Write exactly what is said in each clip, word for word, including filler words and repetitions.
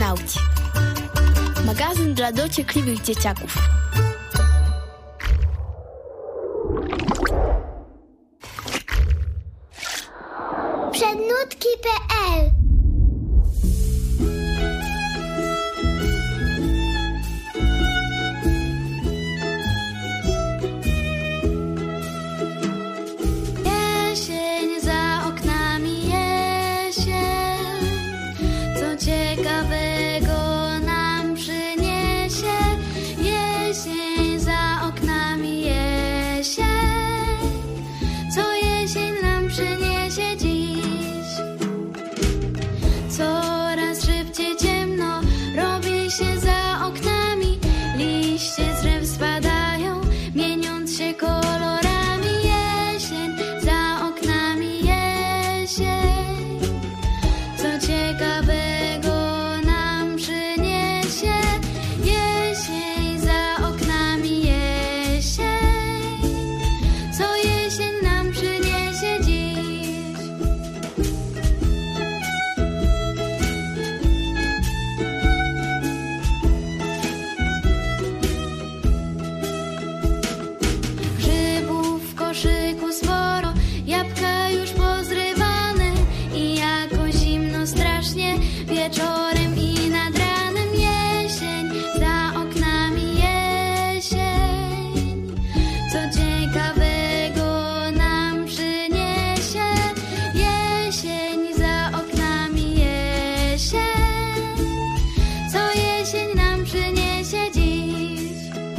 Radionauci. Magazyn dla dociekliwych dzieciaków. Przednutki kropka pe el Jesień za oknami, jesień, co ciekawego nam przyniesie. Jesień za oknami, jesień, co jesień nam przyniesie dziś. Coraz szybciej ciemno robi się za oknami, liście z drzew spadają, mieniąc się kolorami. Jesień za oknami, jesień, co ciekawego nam przyniesie. Jesień za oknami, jesień, co jesień nam przyniesie dziś. Grzybów w koszyku sporo, jabłka już pozrywane i jakoś zimno strasznie wieczorem i nad ranem. Jesień za oknami, jesień, co ciekawego nam przyniesie. Jesień za oknami, jesień, co jesień nam przyniesie dziś.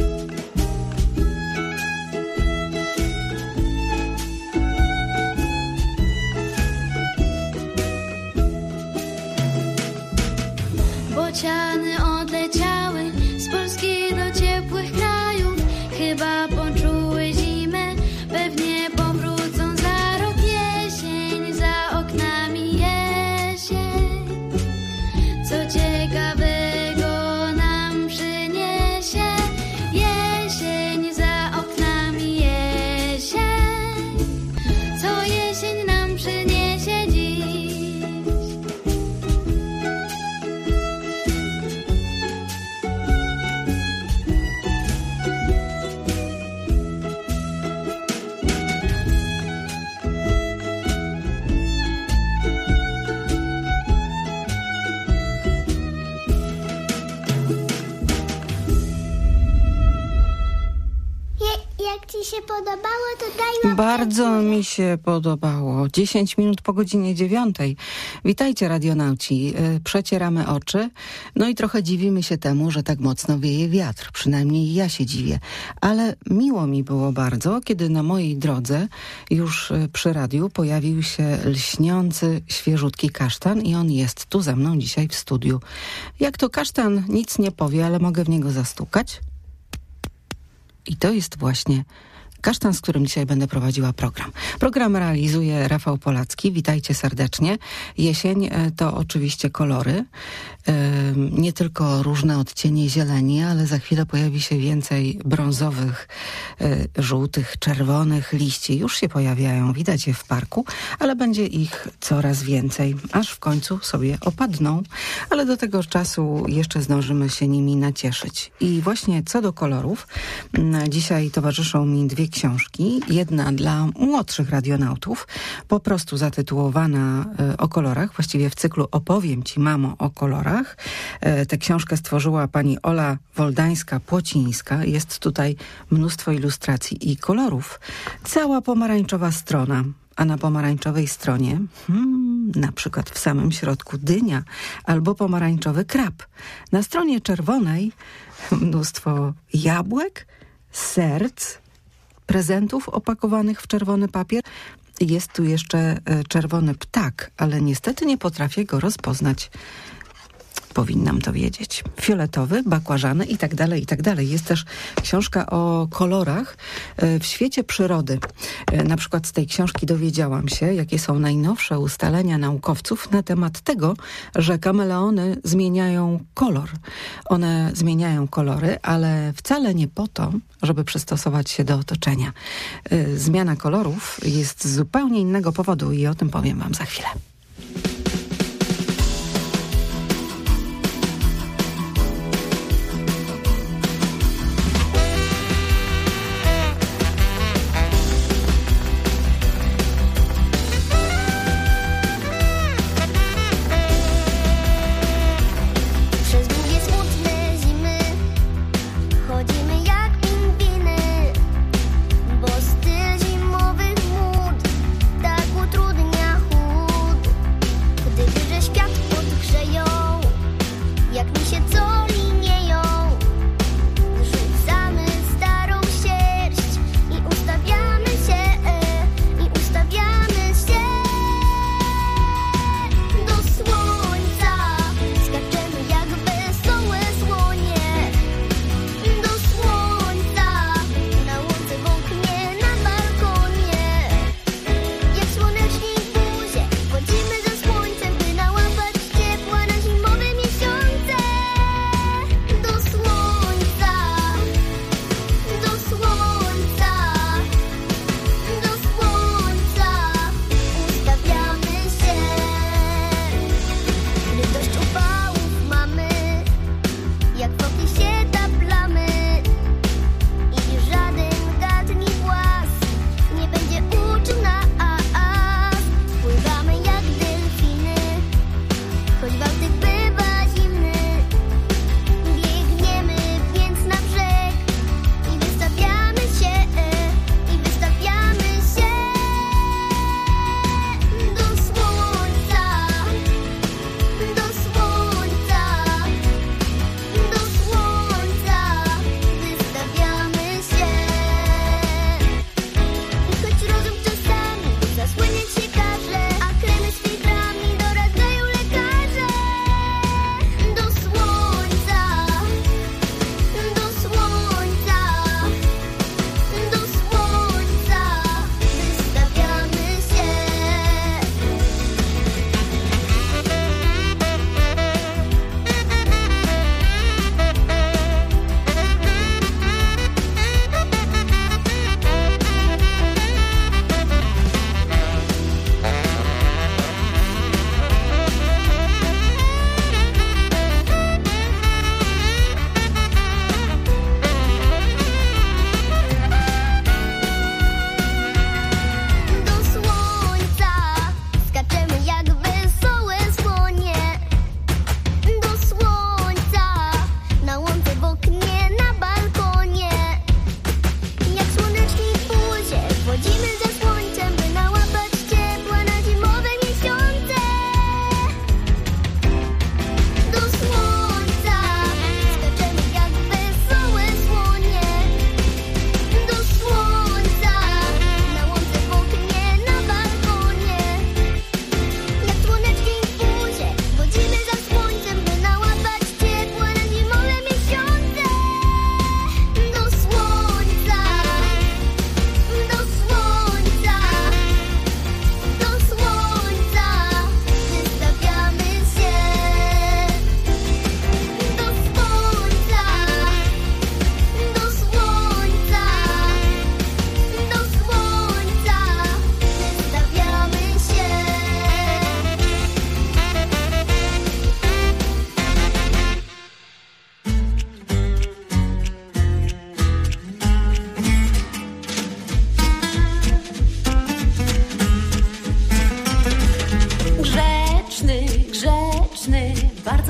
Bociany odleciały z Polski do ciepłych krajów, chyba poczuły zimę, pewnie powrócą za rok. Jesień za oknami, jesień, co ciekawego nam przyniesie. Jesień za oknami, jesień, co jesień nam przyniesie dziś. Je, jak ci się podobało, to daj łapkę. Bardzo mi się podobało. dziesięć minut po godzinie dziewiątej. Witajcie, radionauci. Y, Przecieramy oczy, no i trochę dziwimy się temu, że tak mocno wieje wiatr. Przynajmniej ja się dziwię. Ale miło mi było bardzo, kiedy na mojej drodze już y, przy radiu pojawił się lśniący, świeżutki kasztan i on jest tu ze mną dzisiaj w studiu. Jak to kasztan nic nie powie, ale mogę w niego zastukać. I to jest właśnie kasztan, z którym dzisiaj będę prowadziła program. Program realizuje Rafał Polacki. Witajcie serdecznie. Jesień e, to oczywiście kolory. E, nie tylko różne odcienie zieleni, ale za chwilę pojawi się więcej brązowych, e, żółtych, czerwonych liści. Już się pojawiają, widać je w parku, ale będzie ich coraz więcej, aż w końcu sobie opadną. Ale do tego czasu jeszcze zdążymy się nimi nacieszyć. I właśnie co do kolorów, m, dzisiaj towarzyszą mi dwie książki. Jedna dla młodszych radionautów, po prostu zatytułowana y, o kolorach. Właściwie w cyklu Opowiem ci, mamo, o kolorach. Y, tę książkę stworzyła pani Ola Woldańska-Płocińska. Jest tutaj mnóstwo ilustracji i kolorów. Cała pomarańczowa strona. A na pomarańczowej stronie, hmm, na przykład w samym środku dynia albo pomarańczowy krab. Na stronie czerwonej mnóstwo jabłek, serc, prezentów opakowanych w czerwony papier. Jest tu jeszcze czerwony ptak, ale niestety nie potrafię go rozpoznać. Powinnam to wiedzieć. Fioletowy, bakłażany i tak dalej, i tak dalej. Jest też książka o kolorach w świecie przyrody. Na przykład z tej książki dowiedziałam się, jakie są najnowsze ustalenia naukowców na temat tego, że kameleony zmieniają kolor. One zmieniają kolory, ale wcale nie po to, żeby przystosować się do otoczenia. Zmiana kolorów jest z zupełnie innego powodu i o tym powiem wam za chwilę.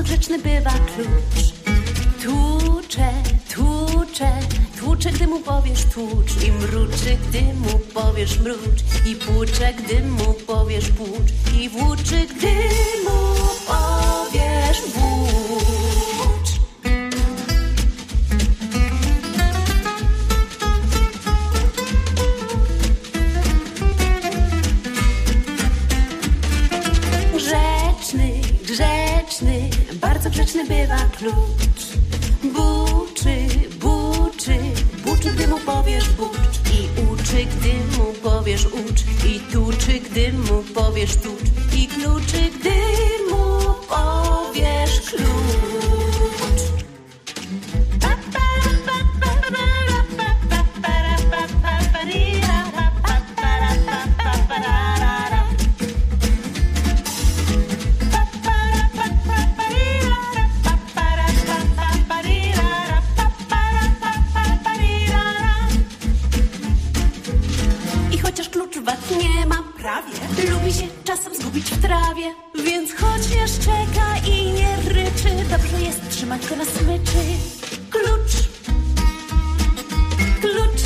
grzeczny bywa klucz. Tłucze, tłucze, tłucze, gdy mu powiesz tłucz. I mruczy, gdy mu powiesz mrucz. I płucze, gdy mu powiesz płucz. I włóczy, gdy mu powiesz włócz. Grzeczny, grzeczny, bardzo grzeczny bywa klucz. Buczy, buczy, buczy, gdy mu powiesz bucz. I uczy, gdy mu powiesz ucz. I tuczy, gdy mu powiesz tucz. I kluczy, gdy mu powiesz klucz. Lubi się czasem zgubić w trawie, więc choć nie szczeka i nie ryczy, dobrze jest trzymać go na smyczy. Klucz, klucz,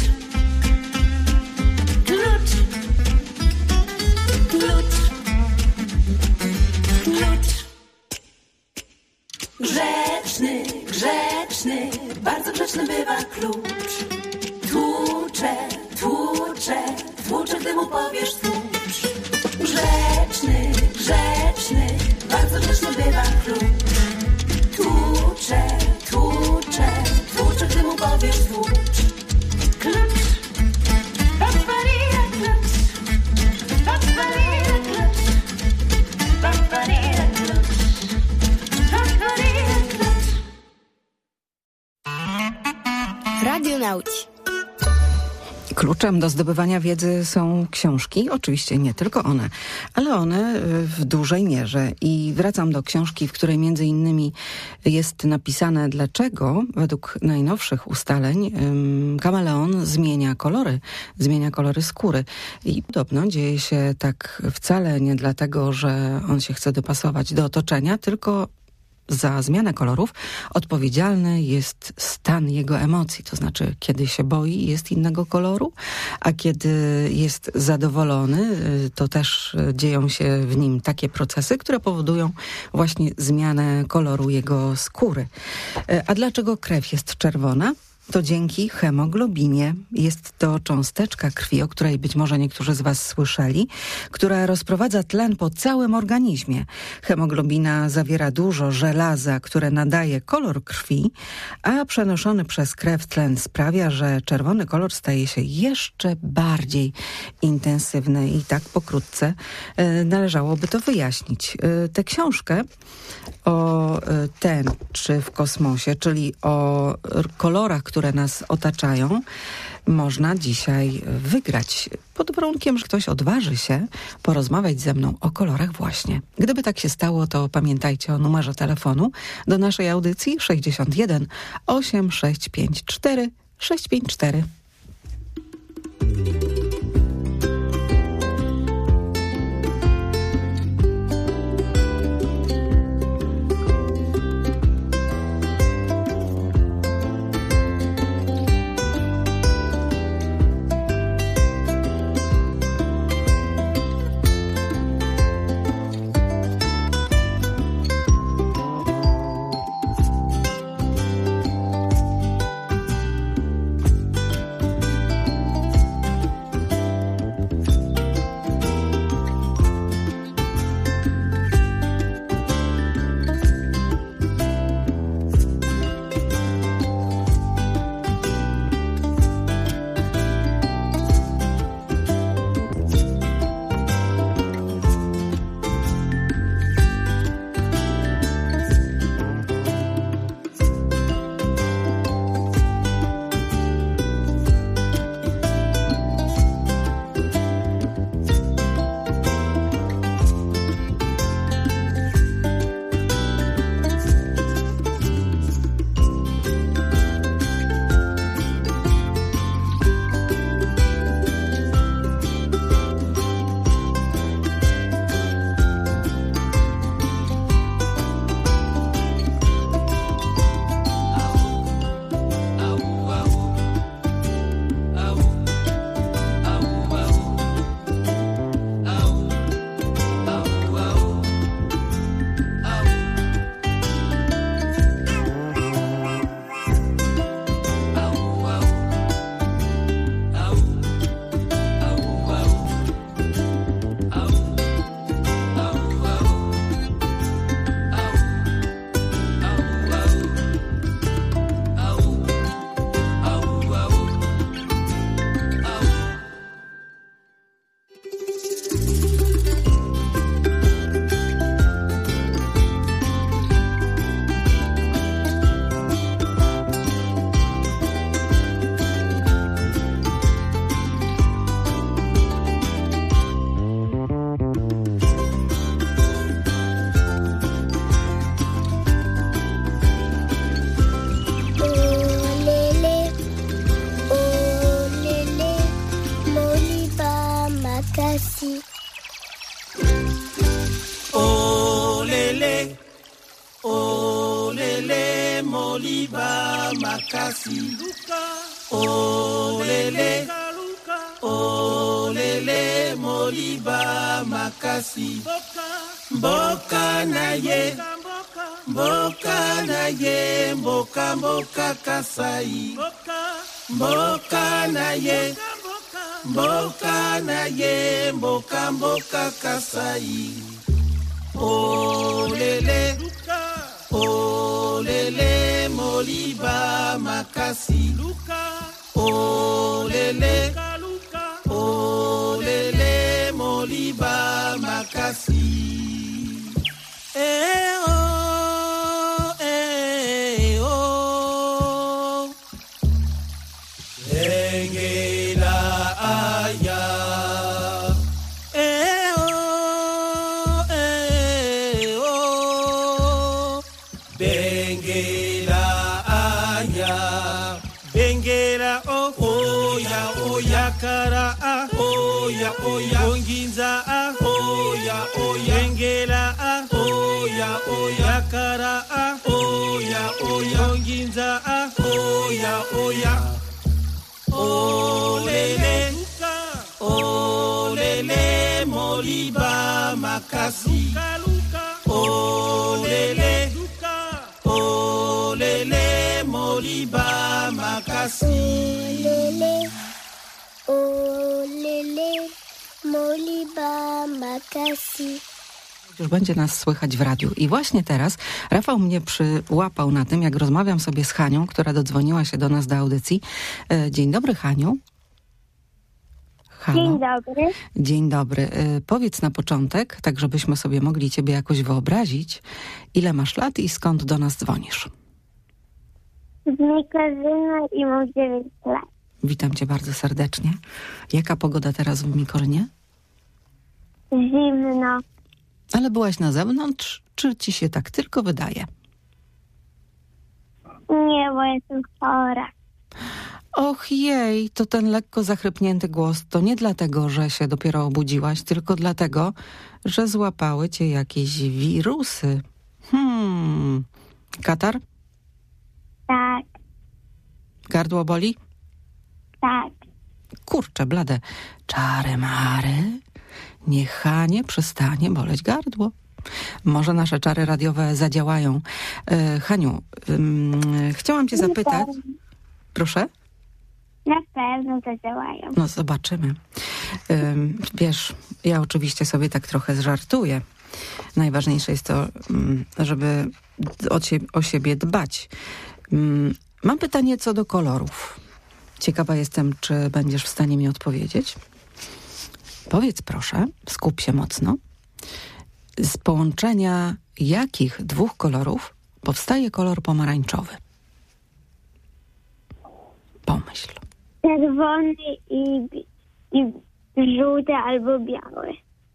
klucz, klucz, klucz. Grzeczny, grzeczny, bardzo grzeczny bywa klucz. Tłucze, tłucze, tłucze, gdy mu powiesz tłucz. Grzeczny, grzeczny, bardzo grzeczny bywa klucz. Tłucze, tłucze, tłucze, gdy mu powiesz tłucz. Klucz, paparira klucz, paparira klucz, paparira klucz, paparira klucz. Radio Nauci. Kluczem do zdobywania wiedzy są książki, oczywiście nie tylko one, ale one w dużej mierze. I wracam do książki, w której między innymi jest napisane, dlaczego według najnowszych ustaleń um, kameleon zmienia kolory, zmienia kolory skóry. I podobno dzieje się tak wcale nie dlatego, że on się chce dopasować do otoczenia, tylko za zmianę kolorów odpowiedzialny jest stan jego emocji. To znaczy, kiedy się boi, jest innego koloru, a kiedy jest zadowolony, to też dzieją się w nim takie procesy, które powodują właśnie zmianę koloru jego skóry. A dlaczego krew jest czerwona? To dzięki hemoglobinie. Jest to cząsteczka krwi, o której być może niektórzy z was słyszeli, która rozprowadza tlen po całym organizmie. Hemoglobina zawiera dużo żelaza, które nadaje kolor krwi, a przenoszony przez krew tlen sprawia, że czerwony kolor staje się jeszcze bardziej intensywny. I tak pokrótce e, należałoby to wyjaśnić. E, tę książkę o e, tęczy w kosmosie, czyli o kolorach, które nas otaczają, można dzisiaj wygrać. Pod warunkiem, że ktoś odważy się porozmawiać ze mną o kolorach właśnie. Gdyby tak się stało, to pamiętajcie o numerze telefonu do naszej audycji sześćdziesiąt jeden osiem sześć pięć cztery sześć pięć cztery. makasi. Oh lele, oh lele, moliba makasi. Oh lele, oh lele, moliba makasi. Mboka na ye, mboka na ye, mboka mboka kasai. Mboka na ye, mboka na ye, mboka mboka kasai. Oh lele, oh lele, moliba makasi. Oh lele, oh lele, moliba makasi. Eh oh, eh oh. Engela aya. Eh oh, eh oh. Bengela aya. Bengela oh, oh ya, oh ya kara ah, oh ya, oh ya. Onginza ah, oh ya, oh ya. Bengela ah, oh ya, oh ya kara ah, oh ya, oh ya. Onginza ah, oh ya, oh ya. Oh lele, oh lele, moliba makasi. Oh lele, oh lele, moliba makasi. Lele, o lele, moliba makasi. Już będzie nas słychać w radiu. I właśnie teraz Rafał mnie przyłapał na tym, jak rozmawiam sobie z Hanią, która dodzwoniła się do nas do audycji. Dzień dobry, Haniu. Halo. Dzień dobry. Dzień dobry. Powiedz na początek, tak żebyśmy sobie mogli ciebie jakoś wyobrazić, ile masz lat i skąd do nas dzwonisz? Z Mikorzyna i mam dziewięć lat. Witam cię bardzo serdecznie. Jaka pogoda teraz w Mikorzynie? Zimno. Ale byłaś na zewnątrz, czy ci się tak tylko wydaje? Nie, bo jestem chora. Och jej, to ten lekko zachrypnięty głos to nie dlatego, że się dopiero obudziłaś, tylko dlatego, że złapały cię jakieś wirusy. Hmm. Katar? Tak, Gardło boli? tak. Kurczę, blade. Czary mary. Niech Hanie przestanie boleć gardło. Może nasze czary radiowe zadziałają. E, Haniu, ym, chciałam cię zapytać... Proszę? Na pewno zadziałają. No zobaczymy. Ym, wiesz, ja oczywiście sobie tak trochę zżartuję. Najważniejsze jest to, żeby o, cie, o siebie dbać. Ym, mam pytanie co do kolorów. Ciekawa jestem, czy będziesz w stanie mi odpowiedzieć. Powiedz proszę, skup się mocno. Z połączenia jakich dwóch kolorów powstaje kolor pomarańczowy? Pomyśl. Czerwony i, i żółty albo biały.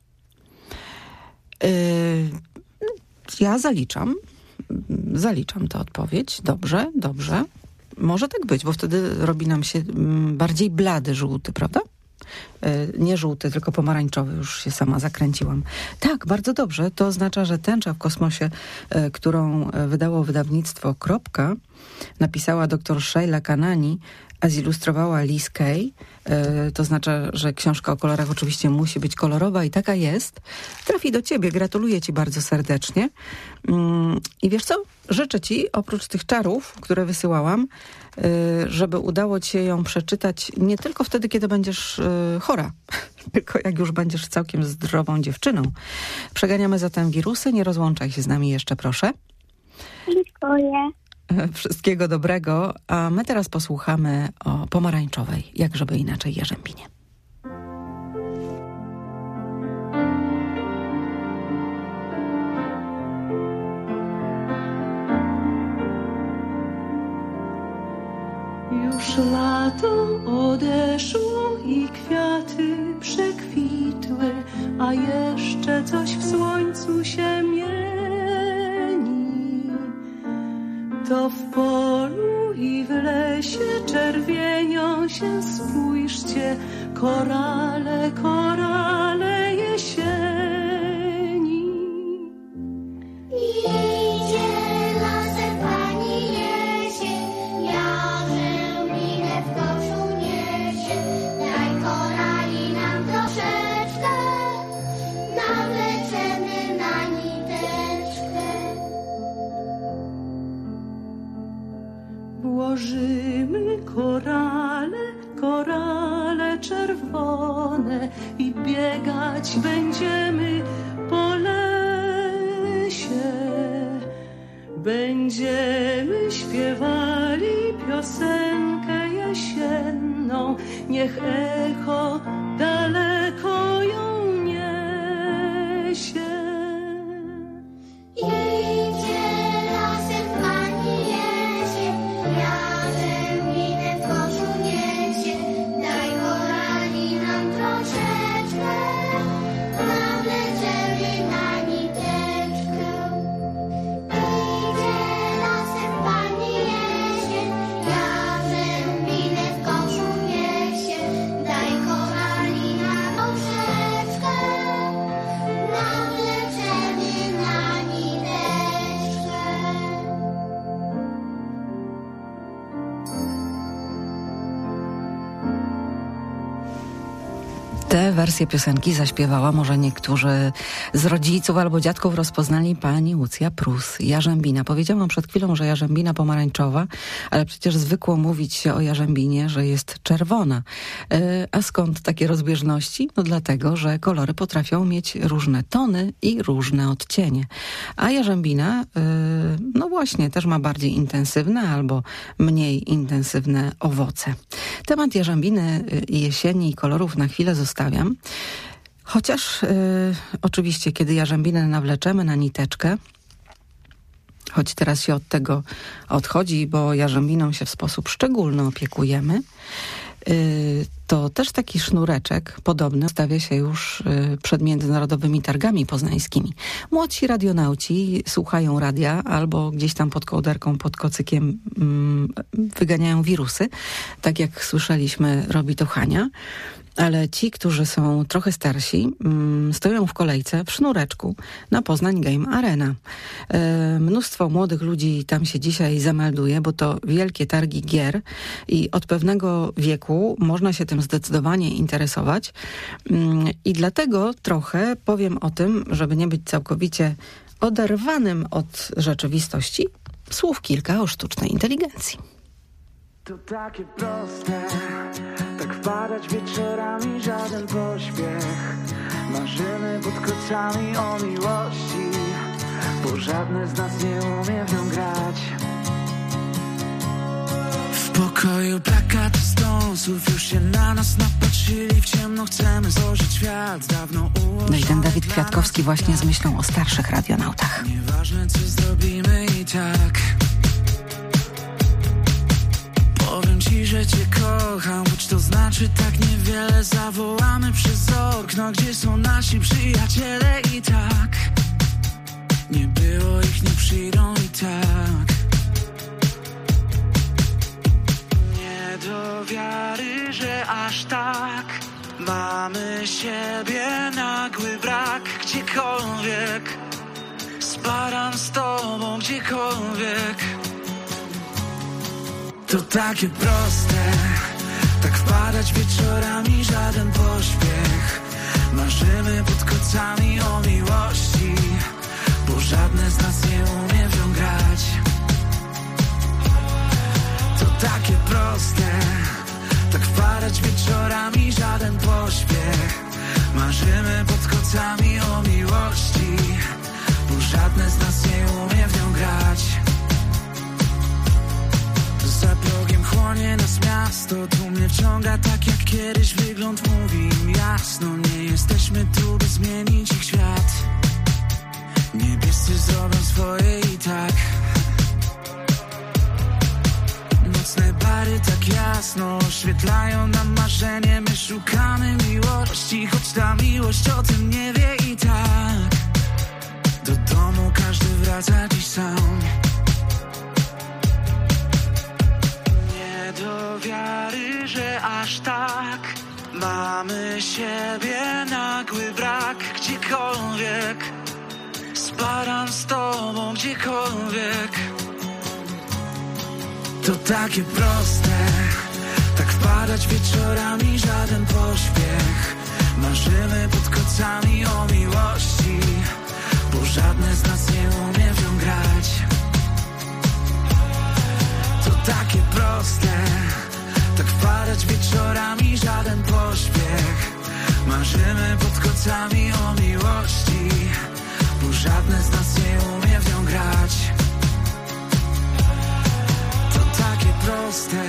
Yy, ja zaliczam. Zaliczam tę odpowiedź. Dobrze, dobrze. Może tak być, bo wtedy robi nam się bardziej blady żółty, prawda? Nie żółty, tylko pomarańczowy. Już się sama zakręciłam. Tak, bardzo dobrze. To oznacza, że tęcza w kosmosie, którą wydało wydawnictwo Kropka, napisała dr Sheila Kanani, a zilustrowała Liz Kay. To znaczy, że książka o kolorach oczywiście musi być kolorowa i taka jest. Trafi do ciebie. Gratuluję ci bardzo serdecznie. I wiesz co? Życzę ci, oprócz tych czarów, które wysyłałam, żeby udało ci się ją przeczytać nie tylko wtedy, kiedy będziesz chora, tylko jak już będziesz całkiem zdrową dziewczyną. Przeganiamy zatem wirusy. Nie rozłączaj się z nami jeszcze, proszę. Dziękuję. Wszystkiego dobrego, a my teraz posłuchamy o pomarańczowej, jak żeby inaczej, jarzębinie. Już lato odeszło i kwiaty przekwitły, a jeszcze coś w słońcu się mieni. To w polu i w lesie czerwienią się, spójrzcie, korale, korale. biegać będziemy po lesie. Będziemy śpiewali piosenkę jesienną, niech echo daleko ją niesie. Idzie lasem pani jesień, jarzębinę w koszu niesie. Daj korali nam troszeczkę, nawleczemy na niteczkę. Idzie lasem pani jesień, jarzębinę w koszu niesie. Daj korali nam troszeczkę, nawleczemy na niteczkę. Tę wersję piosenki zaśpiewała, może niektórzy z rodziców albo dziadków rozpoznali, pani Łucja Prus, Jarzębina. Powiedziałam przed chwilą, że jarzębina pomarańczowa, ale przecież zwykło mówić się o jarzębinie, że jest czerwona. E, a skąd takie rozbieżności? No dlatego, że kolory potrafią mieć różne tony i różne odcienie. A jarzębina, e, no właśnie, też ma bardziej intensywne albo mniej intensywne owoce. Temat jarzębiny i jesieni i kolorów na chwilę zostawiam. Chociaż y, oczywiście, kiedy jarzębinę nawleczemy na niteczkę, choć teraz się od tego odchodzi, bo jarzębiną się w sposób szczególny opiekujemy, y, to też taki sznureczek podobny stawia się już y, przed międzynarodowymi targami poznańskimi. Młodsi radionauci słuchają radia albo gdzieś tam pod kołderką, pod kocykiem y, wyganiają wirusy. Tak jak słyszeliśmy, robi to Hania. Ale ci, którzy są trochę starsi, mm, stoją w kolejce w sznureczku na Poznań Game Arena. E, mnóstwo młodych ludzi tam się dzisiaj zamelduje, bo to wielkie targi gier i od pewnego wieku można się tym zdecydowanie interesować. Mm, I dlatego trochę powiem o tym, żeby nie być całkowicie oderwanym od rzeczywistości, słów kilka o sztucznej inteligencji. To takie proste, tak wpadać wieczorami, żaden pośpiech. Marzymy pod kocami o miłości, bo żadne z nas nie umie w nią grać. W pokoju plakat stąsów, już się na nas napatrzyli, w ciemno chcemy złożyć świat, dawno ułożony. No i ten Dawid Kwiatkowski właśnie z myślą o starszych radionautach. Nieważne co zrobimy i tak. Powiem ci, że cię kocham, choć to znaczy tak niewiele. Zawołamy przez okno, gdzie są nasi przyjaciele i tak. Nie było ich, nie przyjdą i tak. Nie do wiary, że aż tak mamy siebie, nagły brak gdziekolwiek. Spadam z tobą gdziekolwiek. To takie proste, tak wpadać wieczorami, żaden pośpiech. Marzymy pod kocami o miłości, bo żadne z nas nie umie w nią grać. To takie proste, tak wpadać wieczorami, żaden pośpiech. Marzymy pod kocami o miłości, bo żadne z nas nie umie w nią grać. Za progiem chłonie nas miasto, tu mnie wciąga tak jak kiedyś wygląd mówi im jasno. Nie jesteśmy tu, by zmienić ich świat. Niebiescy zrobią swoje i tak. Nocne bary tak jasno oświetlają nam marzenie. My szukamy miłości, choć ta miłość o tym nie wie i tak. Do domu każdy wraca dziś sam. Do wiary, że aż tak mamy siebie, nagły brak gdziekolwiek. Spadam z tobą gdziekolwiek. To takie proste, tak wpadać wieczorami, żaden pośpiech. Marzymy pod kocami o miłości, bo żadne z nas nie umie w nią grać. To takie proste, tak wpadać wieczorami, żaden pośpiech. Marzymy Marzymy pod kocami o miłości, bo żadne z nas nie umie w nią grać. To takie proste,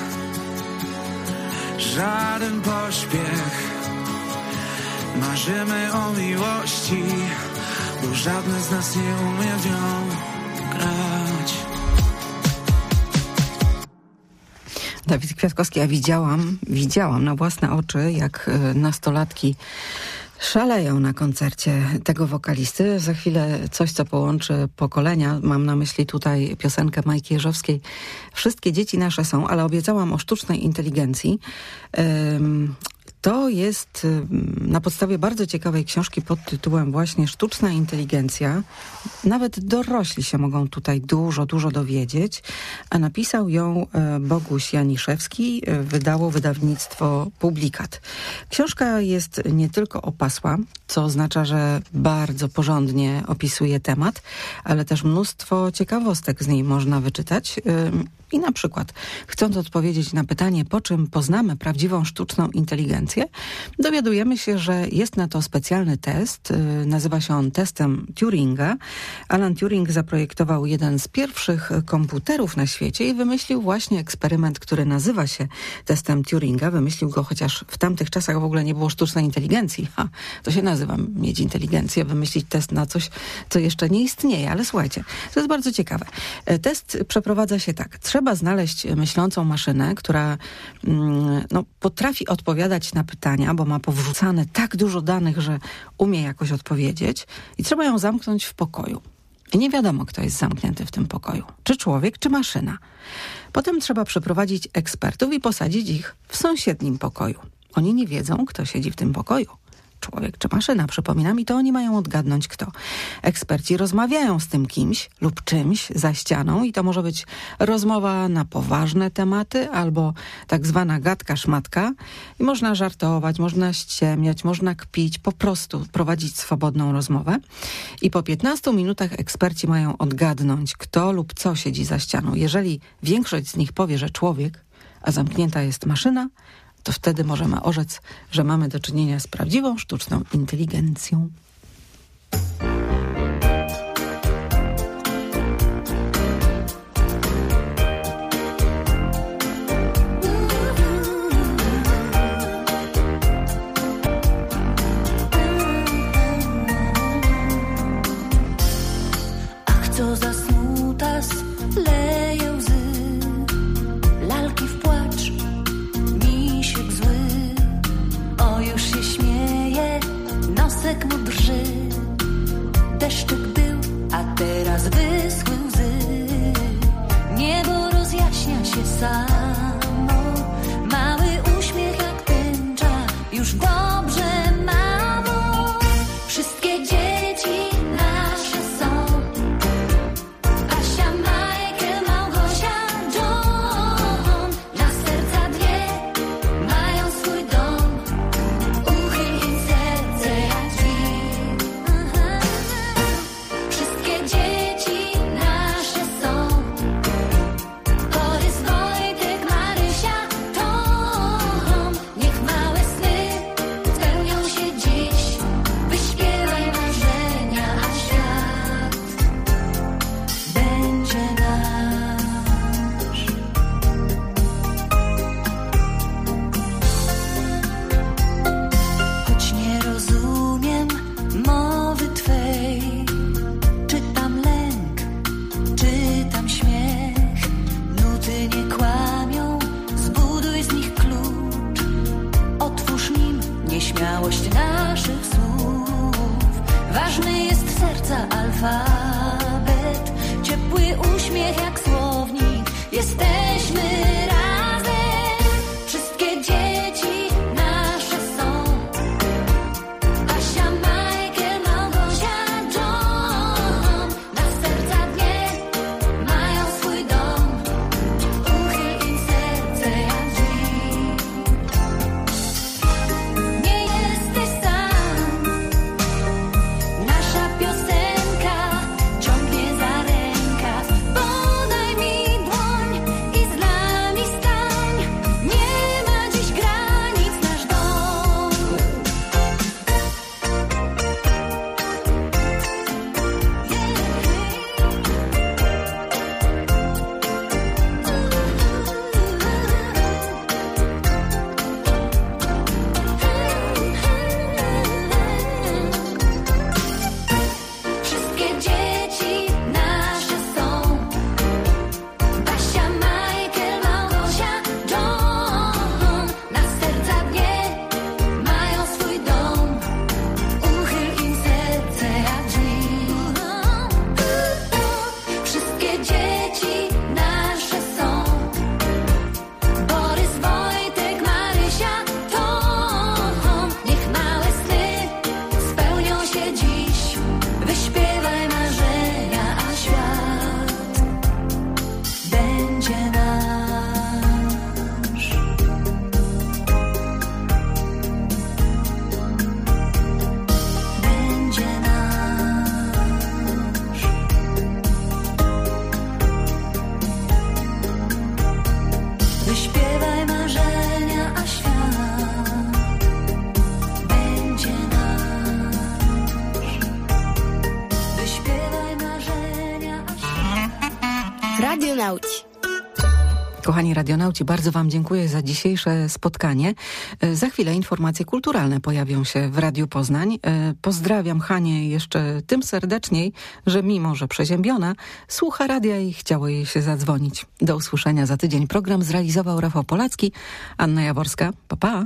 żaden pośpiech. Marzymy o miłości, bo żadne z nas nie umie w nią grać. Dawid Kwiatkowski, ja widziałam, widziałam na własne oczy, jak nastolatki szaleją na koncercie tego wokalisty. Za chwilę coś, co połączy pokolenia. Mam na myśli tutaj piosenkę Majki Jeżowskiej. Wszystkie dzieci nasze są, ale obiecałam o sztucznej inteligencji. Um, To jest na podstawie bardzo ciekawej książki pod tytułem właśnie Sztuczna inteligencja. Nawet dorośli się mogą tutaj dużo, dużo dowiedzieć. A napisał ją Boguś Janiszewski, wydało wydawnictwo Publikat. Książka jest nie tylko opasła, co oznacza, że bardzo porządnie opisuje temat, ale też mnóstwo ciekawostek z niej można wyczytać. I na przykład, chcąc odpowiedzieć na pytanie, po czym poznamy prawdziwą sztuczną inteligencję, dowiadujemy się, że jest na to specjalny test. Nazywa się on testem Turinga. Alan Turing zaprojektował jeden z pierwszych komputerów na świecie i wymyślił właśnie eksperyment, który nazywa się testem Turinga. Wymyślił go, chociaż w tamtych czasach w ogóle nie było sztucznej inteligencji. Ha, to się nazywa mieć inteligencję, wymyślić test na coś, co jeszcze nie istnieje. Ale słuchajcie, to jest bardzo ciekawe. Test przeprowadza się tak. Trzeba znaleźć myślącą maszynę, która no, potrafi odpowiadać na pytania, bo ma powrzucane tak dużo danych, że umie jakoś odpowiedzieć i trzeba ją zamknąć w pokoju. I nie wiadomo, kto jest zamknięty w tym pokoju. Czy człowiek, czy maszyna. Potem trzeba przyprowadzić ekspertów i posadzić ich w sąsiednim pokoju. Oni nie wiedzą, kto siedzi w tym pokoju. Człowiek czy maszyna, przypominam, i to oni mają odgadnąć kto. Eksperci rozmawiają z tym kimś lub czymś za ścianą i to może być rozmowa na poważne tematy albo tak zwana gadka-szmatka. I można żartować, można ściemniać, można kpić, po prostu prowadzić swobodną rozmowę. I po piętnastu minutach eksperci mają odgadnąć, kto lub co siedzi za ścianą. Jeżeli większość z nich powie, że człowiek, a zamknięta jest maszyna, to wtedy możemy orzec, że mamy do czynienia z prawdziwą sztuczną inteligencją. Ach, co za smutas, leje łzy, lalki w płacz, misiek zły. O, już się śmieje, nosek mu drży. Radionauci. Kochani radionauci, bardzo Wam dziękuję za dzisiejsze spotkanie. Za chwilę informacje kulturalne pojawią się w Radiu Poznań. Pozdrawiam Hanię jeszcze tym serdeczniej, że mimo, że przeziębiona, słucha radia i chciało jej się zadzwonić. Do usłyszenia za tydzień. Program zrealizował Rafał Polacki, Anna Jaworska. Pa, pa.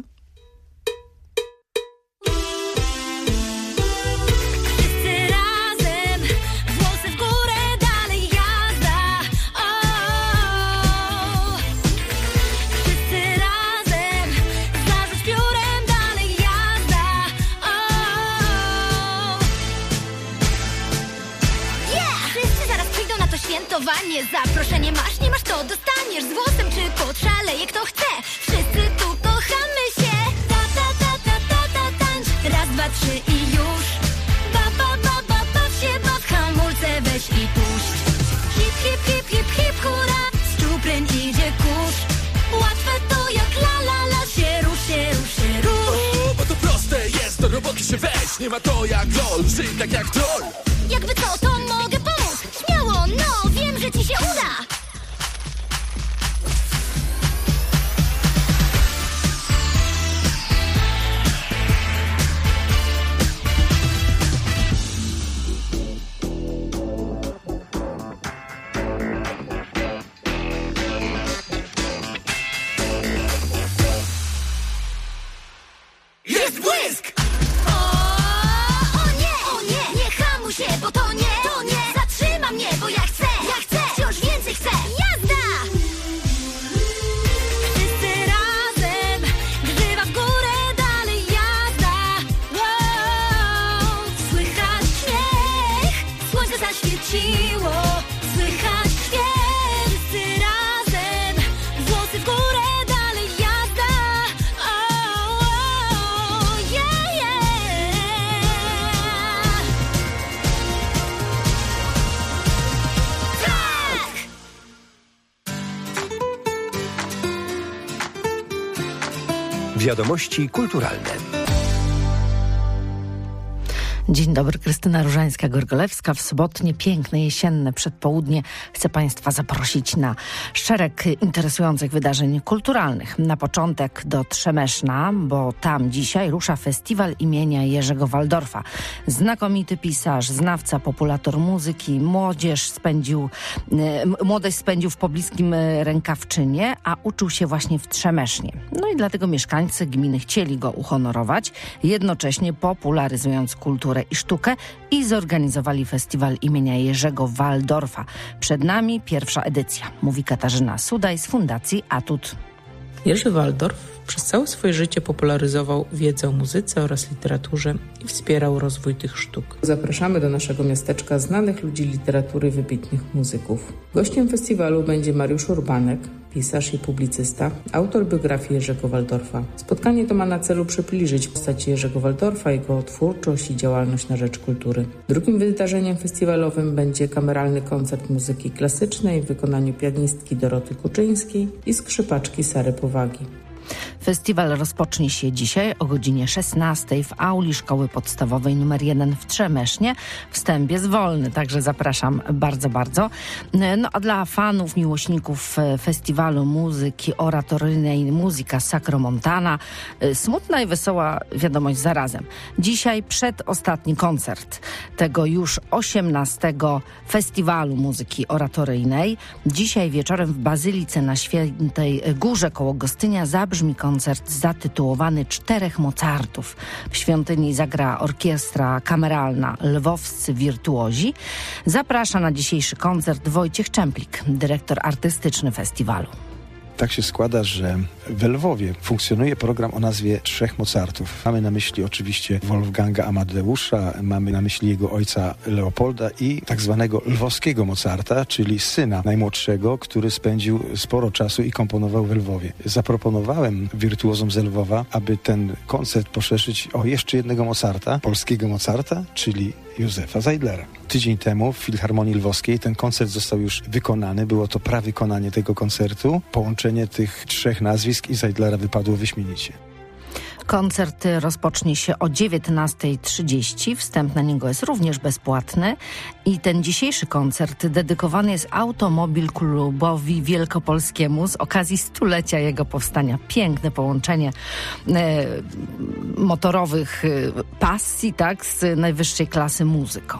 Zaproszenie masz, nie masz, to dostaniesz. Z głosem czy podszaleje kto chce. Wszyscy tu kochamy się. Ta, ta, ta, ta, ta, ta, tańcz. Raz, dwa, trzy i już. Ba, ba, ba, ba, baw się, baw, hamulce weź i puść. Hip, hip, hip, hip, hip, hura. Z czupryn idzie kurz. Łatwe to jak la, la, la. Się rusz, się rusz, się rusz. O, bo to proste jest, do roboty się weź. Nie ma to jak lol, żyj tak jak troll. Jakby co, to mogę pomóc. Śmiało, no, wiem, że ci się uda. Jest błysk! O, o nie, o nie, nie hamuj się, bo to nie, to nie. Zatrzyma mnie, bo ja chcę, ja chcę, wciąż więcej chcę. Jazda! Wszyscy razem, grywa w górę, dalej jazda. Wow, słychać śmiech, słońce zaświeciło. Słychać śpiew, wszyscy razem, włosy w górę, dalej jazda. Oh, oh, yeah, yeah. Tak! Wiadomości kulturalne. Dzień dobry, Krystyna Różańska-Gorgolewska. W sobotnie, piękne, jesienne przedpołudnie chcę Państwa zaprosić na szereg interesujących wydarzeń kulturalnych. Na początek do Trzemeszna, bo tam dzisiaj rusza festiwal imienia Jerzego Waldorfa. Znakomity pisarz, znawca, populator muzyki, młodzież spędził, e, młodość spędził w pobliskim Rękawczynie, a uczył się właśnie w Trzemesznie. No i dlatego mieszkańcy gminy chcieli go uhonorować, jednocześnie popularyzując kulturę i sztukę i zorganizowali festiwal imienia Jerzego Waldorfa. Przed nami pierwsza edycja, mówi Katarzyna Sudaj z Fundacji Atut. Jerzy Waldorf przez całe swoje życie popularyzował wiedzę o muzyce oraz literaturze i wspierał rozwój tych sztuk. Zapraszamy do naszego miasteczka znanych ludzi literatury, wybitnych muzyków. Gościem festiwalu będzie Mariusz Urbanek, pisarz i publicysta, autor biografii Jerzego Waldorfa. Spotkanie to ma na celu przybliżyć postać Jerzego Waldorfa, jego twórczość i działalność na rzecz kultury. Drugim wydarzeniem festiwalowym będzie kameralny koncert muzyki klasycznej w wykonaniu pianistki Doroty Kuczyńskiej i skrzypaczki Sary Powagi. Festiwal rozpocznie się dzisiaj o godzinie szesnastej w auli Szkoły Podstawowej numer jeden w Trzemesznie. Wstęp jest wolny, także zapraszam bardzo, bardzo. No a dla fanów, miłośników festiwalu muzyki oratoryjnej Muzyka Sacromontana smutna i wesoła wiadomość zarazem. Dzisiaj przedostatni koncert tego już osiemnastego Festiwalu Muzyki Oratoryjnej. Dzisiaj wieczorem w Bazylice na Świętej Górze koło Gostynia zabrzmi koncert zatytułowany Czterech Mozartów. W świątyni zagra orkiestra kameralna Lwowscy Wirtuozi. Zaprasza na dzisiejszy koncert Wojciech Czemplik, dyrektor artystyczny festiwalu. Tak się składa, że we Lwowie funkcjonuje program o nazwie Trzech Mozartów. Mamy na myśli oczywiście Wolfganga Amadeusza, mamy na myśli jego ojca Leopolda i tak zwanego lwowskiego Mozarta, czyli syna najmłodszego, który spędził sporo czasu i komponował we Lwowie. Zaproponowałem wirtuozom z Lwowa, aby ten koncert poszerzyć o jeszcze jednego Mozarta, polskiego Mozarta, czyli Józefa Zajdlera. Tydzień temu w Filharmonii Lwowskiej ten koncert został już wykonany. Było to prawykonanie tego koncertu. Połączenie tych trzech nazwisk i Zajdlera wypadło wyśmienicie. Koncert rozpocznie się o dziewiętnasta trzydzieści. Wstęp na niego jest również bezpłatny. I ten dzisiejszy koncert dedykowany jest Automobil Klubowi Wielkopolskiemu z okazji stulecia jego powstania. Piękne połączenie e, motorowych e, pasji, tak, z najwyższej klasy muzyką.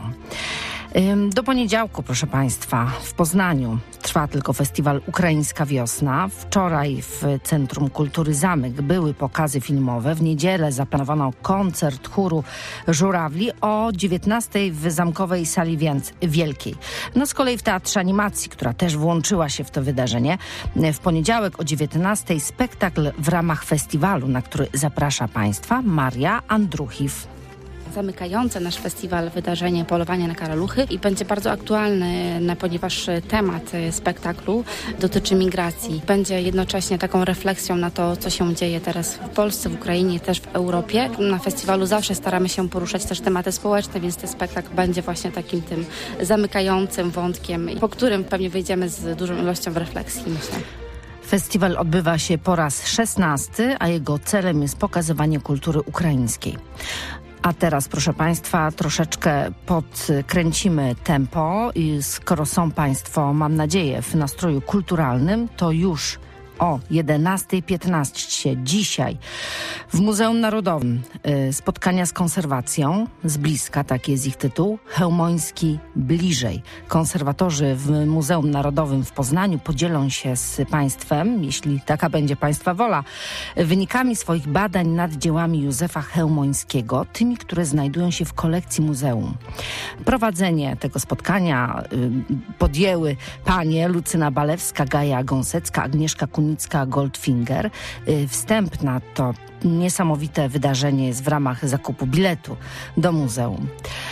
Do poniedziałku, proszę Państwa, w Poznaniu trwa tylko festiwal Ukraińska Wiosna. Wczoraj w Centrum Kultury Zamek były pokazy filmowe. W niedzielę zaplanowano koncert chóru Żurawli o dziewiętnastej w Zamkowej Sali Wielkiej. No z kolei w Teatrze Animacji, która też włączyła się w to wydarzenie, w poniedziałek o dziewiętnastej spektakl w ramach festiwalu, na który zaprasza Państwa Maria Andruchiw. Zamykające nasz festiwal wydarzenie Polowanie na karaluchy i będzie bardzo aktualny, ponieważ temat spektaklu dotyczy migracji. Będzie jednocześnie taką refleksją na to, co się dzieje teraz w Polsce, w Ukrainie, też w Europie. Na festiwalu zawsze staramy się poruszać też tematy społeczne, więc ten spektakl będzie właśnie takim tym zamykającym wątkiem, po którym pewnie wyjdziemy z dużą ilością refleksji, myślę. Festiwal odbywa się po raz szesnasty, a jego celem jest pokazywanie kultury ukraińskiej. A teraz, proszę Państwa, troszeczkę podkręcimy tempo i skoro są Państwo, mam nadzieję, w nastroju kulturalnym, to już o jedenasta piętnaście dzisiaj w Muzeum Narodowym y, spotkania z konserwacją, z bliska, taki jest ich tytuł, Chełmoński bliżej. Konserwatorzy w Muzeum Narodowym w Poznaniu podzielą się z Państwem, jeśli taka będzie Państwa wola, wynikami swoich badań nad dziełami Józefa Chełmońskiego, tymi, które znajdują się w kolekcji muzeum. Prowadzenie tego spotkania y, podjęły panie Lucyna Balewska, Gaja Gąsecka, Agnieszka Kunicka-Goldfinger. Wstęp na to niesamowite wydarzenie jest w ramach zakupu biletu do muzeum.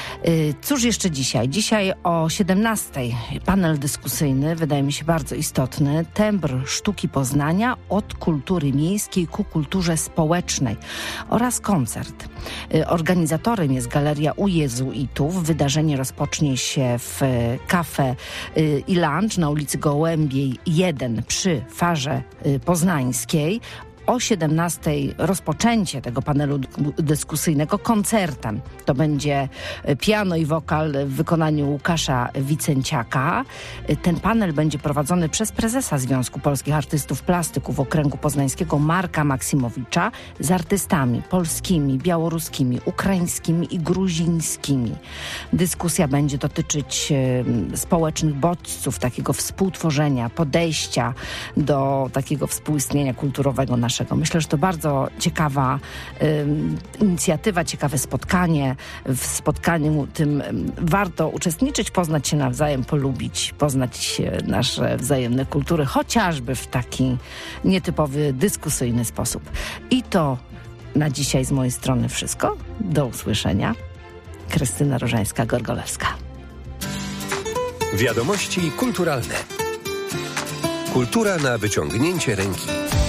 Cóż jeszcze dzisiaj? Dzisiaj o siedemnastej panel dyskusyjny, wydaje mi się bardzo istotny. Tembr sztuki Poznania od kultury miejskiej ku kulturze społecznej oraz koncert. Organizatorem jest Galeria u Jezuitów. Wydarzenie rozpocznie się w Cafe i Lunch na ulicy Gołębiej jeden przy Farze Poznańskiej. O siedemnastej rozpoczęcie tego panelu dyskusyjnego koncertem. To będzie piano i wokal w wykonaniu Łukasza Wicenciaka. Ten panel będzie prowadzony przez prezesa Związku Polskich Artystów Plastyków Okręgu Poznańskiego Marka Maksimowicza z artystami polskimi, białoruskimi, ukraińskimi i gruzińskimi. Dyskusja będzie dotyczyć społecznych bodźców, takiego współtworzenia, podejścia do takiego współistnienia kulturowego naszego. Myślę, że to bardzo ciekawa y, inicjatywa, ciekawe spotkanie. W spotkaniu tym warto uczestniczyć, poznać się nawzajem, polubić, poznać nasze wzajemne kultury, chociażby w taki nietypowy, dyskusyjny sposób. I to na dzisiaj z mojej strony wszystko. Do usłyszenia. Krystyna Różańska-Gorgolewska. Wiadomości kulturalne. Kultura na wyciągnięcie ręki.